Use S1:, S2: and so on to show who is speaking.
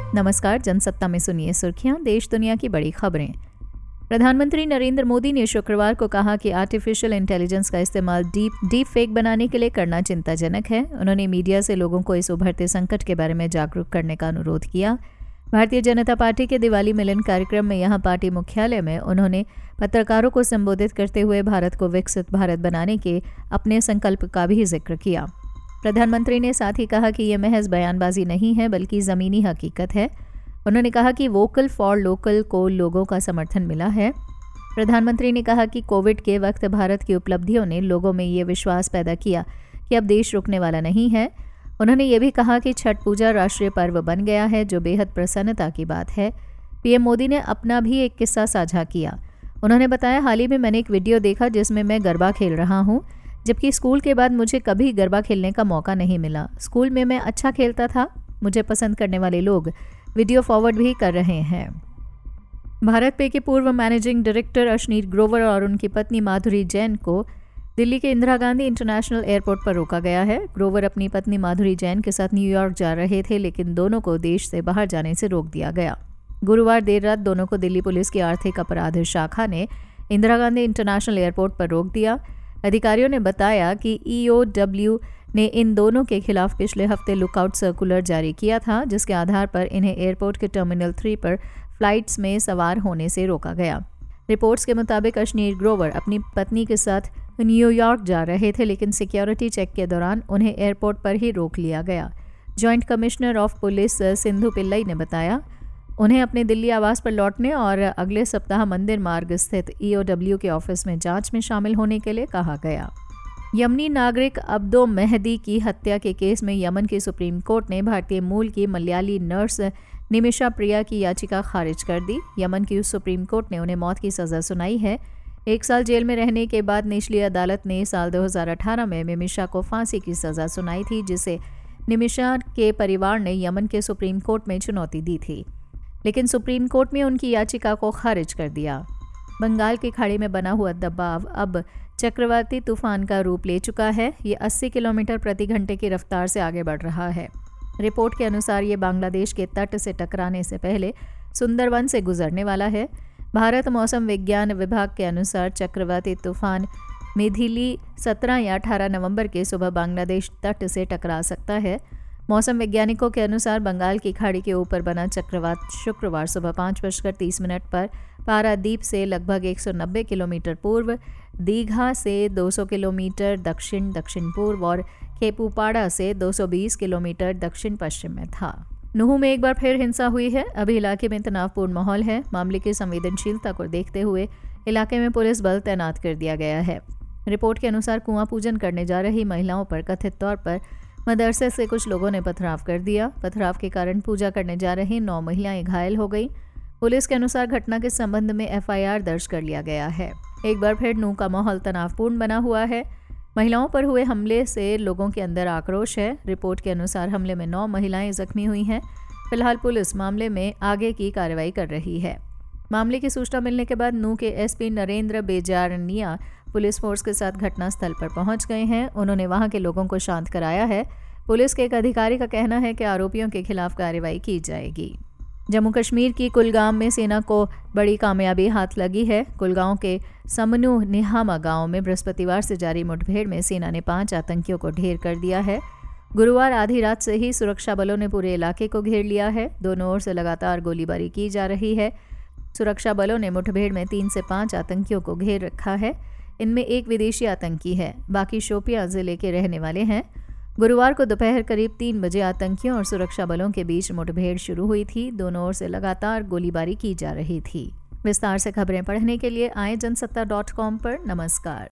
S1: नमस्कार, जनसत्ता में सुनिए सुर्खियां, देश दुनिया की बड़ी खबरें। प्रधानमंत्री नरेंद्र मोदी ने शुक्रवार को कहा कि आर्टिफिशियल इंटेलिजेंस का इस्तेमाल डीप फेक बनाने के लिए करना चिंताजनक है। उन्होंने मीडिया से लोगों को इस उभरते संकट के बारे में जागरूक करने का अनुरोध किया। भारतीय जनता पार्टी के दिवाली मिलन कार्यक्रम में यहां पार्टी मुख्यालय में उन्होंने पत्रकारों को संबोधित करते हुए भारत को विकसित भारत बनाने के अपने संकल्प का भी जिक्र किया। प्रधानमंत्री ने साथ ही कहा कि ये महज बयानबाजी नहीं है बल्कि ज़मीनी हकीकत है। उन्होंने कहा कि वोकल फॉर लोकल को लोगों का समर्थन मिला है। प्रधानमंत्री ने कहा कि कोविड के वक्त भारत की उपलब्धियों ने लोगों में ये विश्वास पैदा किया कि अब देश रुकने वाला नहीं है। उन्होंने ये भी कहा कि छठ पूजा राष्ट्रीय पर्व बन गया है, जो बेहद प्रसन्नता की बात है। पीएम मोदी ने अपना भी एक किस्सा साझा किया। उन्होंने बताया, हाल ही में मैंने एक वीडियो देखा जिसमें मैं गरबा खेल रहा हूँ, जबकि स्कूल के बाद मुझे कभी गरबा खेलने का मौका नहीं मिला। स्कूल में मैं अच्छा खेलता था। मुझे पसंद करने वाले लोग वीडियो फॉरवर्ड भी कर रहे हैं। भारत पे के पूर्व मैनेजिंग डायरेक्टर अश्नीर ग्रोवर और उनकी पत्नी माधुरी जैन को दिल्ली के इंदिरा गांधी इंटरनेशनल एयरपोर्ट पर रोका गया है। ग्रोवर अपनी पत्नी माधुरी जैन के साथ न्यूयॉर्क जा रहे थे, लेकिन दोनों को देश से बाहर जाने से रोक दिया गया। गुरुवार देर रात दोनों को दिल्ली पुलिस की आर्थिक अपराध शाखा ने इंदिरा गांधी इंटरनेशनल एयरपोर्ट पर रोक दिया। अधिकारियों ने बताया कि EOW ने इन दोनों के खिलाफ पिछले हफ्ते लुकआउट सर्कुलर जारी किया था, जिसके आधार पर इन्हें एयरपोर्ट के टर्मिनल 3 पर फ्लाइट्स में सवार होने से रोका गया। रिपोर्ट्स के मुताबिक अश्नीर ग्रोवर अपनी पत्नी के साथ न्यूयॉर्क जा रहे थे, लेकिन सिक्योरिटी चेक के दौरान उन्हें एयरपोर्ट पर ही रोक लिया गया। Joint commissioner of police Sindhu Pillai ने बताया, उन्हें अपने दिल्ली आवास पर लौटने और अगले सप्ताह मंदिर मार्ग स्थित EOW के ऑफिस में जांच में शामिल होने के लिए कहा गया। यमनी नागरिक अब्दो मेहदी की हत्या के केस में यमन की सुप्रीम कोर्ट ने भारतीय मूल की मलयाली नर्स निमिषा प्रिया की याचिका खारिज कर दी। यमन की सुप्रीम कोर्ट ने उन्हें मौत की सज़ा सुनाई है। 1 साल जेल में रहने के बाद निचली अदालत ने साल 2018 में निमिषा को फांसी की सज़ा सुनाई थी, जिसे निमिषा के परिवार ने यमन के सुप्रीम कोर्ट में चुनौती दी थी, लेकिन सुप्रीम कोर्ट ने उनकी याचिका को खारिज कर दिया। बंगाल की खाड़ी में बना हुआ दबाव अब चक्रवाती तूफान का रूप ले चुका है। ये 80 किलोमीटर प्रति घंटे की रफ्तार से आगे बढ़ रहा है। रिपोर्ट के अनुसार ये बांग्लादेश के तट से टकराने से पहले सुंदरवन से गुजरने वाला है। भारत मौसम विज्ञान विभाग के अनुसार चक्रवाती तूफान मिथिली 17 या 18 नवंबर के सुबह बांग्लादेश तट से टकरा सकता है। मौसम वैज्ञानिकों के अनुसार बंगाल की खाड़ी के ऊपर बना चक्रवात शुक्रवार सुबह 5:30 पर पारादीप से लगभग 190 किलोमीटर पूर्व, दीघा से 200 किलोमीटर दक्षिण पूर्व और खेपुपाड़ा से 220 किलोमीटर दक्षिण पश्चिम में था। नुहू में एक बार फिर हिंसा हुई है। अभी इलाके में तनावपूर्ण माहौल है। मामले की संवेदनशीलता को देखते हुए इलाके में पुलिस बल तैनात कर दिया गया है। रिपोर्ट के अनुसार कुआं पूजन करने जा रही महिलाओं पर कथित तौर पर मदरसे से कुछ लोगों ने पथराव कर दिया। पथराव के कारण पूजा करने जा रही 9 महिलाएं घायल हो गई। पुलिस के अनुसार घटना के संबंध में FIR दर्ज कर लिया गया है। एक बार फिर नूह का माहौल तनावपूर्ण बना हुआ है। महिलाओं पर हुए हमले से लोगों के अंदर आक्रोश है। रिपोर्ट के अनुसार हमले में 9 महिलाएं जख्मी हुई हैं। फिलहाल पुलिस मामले में आगे की कार्रवाई कर रही है। मामले की सूचना मिलने के बाद नूह के SP Narendra Bijarnia police force के साथ घटनास्थल पर पहुंच गए हैं। उन्होंने वहां के लोगों को शांत कराया है। पुलिस के एक अधिकारी का कहना है कि आरोपियों के खिलाफ कार्रवाई की जाएगी। जम्मू कश्मीर की कुलगाम में सेना को बड़ी कामयाबी हाथ लगी है। कुलगांव के समनू निहामा गांव में बृहस्पतिवार से जारी मुठभेड़ में सेना ने 5 आतंकियों को ढेर कर दिया है। गुरुवार आधी रात से ही सुरक्षा बलों ने पूरे इलाके को घेर लिया है। दोनों ओर से लगातार गोलीबारी की जा रही है। सुरक्षा बलों ने मुठभेड़ में 3 से 5 आतंकियों को घेर रखा है। इनमें एक विदेशी आतंकी है, बाकी शोपियां जिले के रहने वाले हैं। गुरुवार को दोपहर करीब 3 बजे आतंकियों और सुरक्षा बलों के बीच मुठभेड़ शुरू हुई थी। दोनों ओर से लगातार गोलीबारी की जा रही थी। विस्तार से खबरें पढ़ने के लिए आए जनसत्ता.com पर। नमस्कार।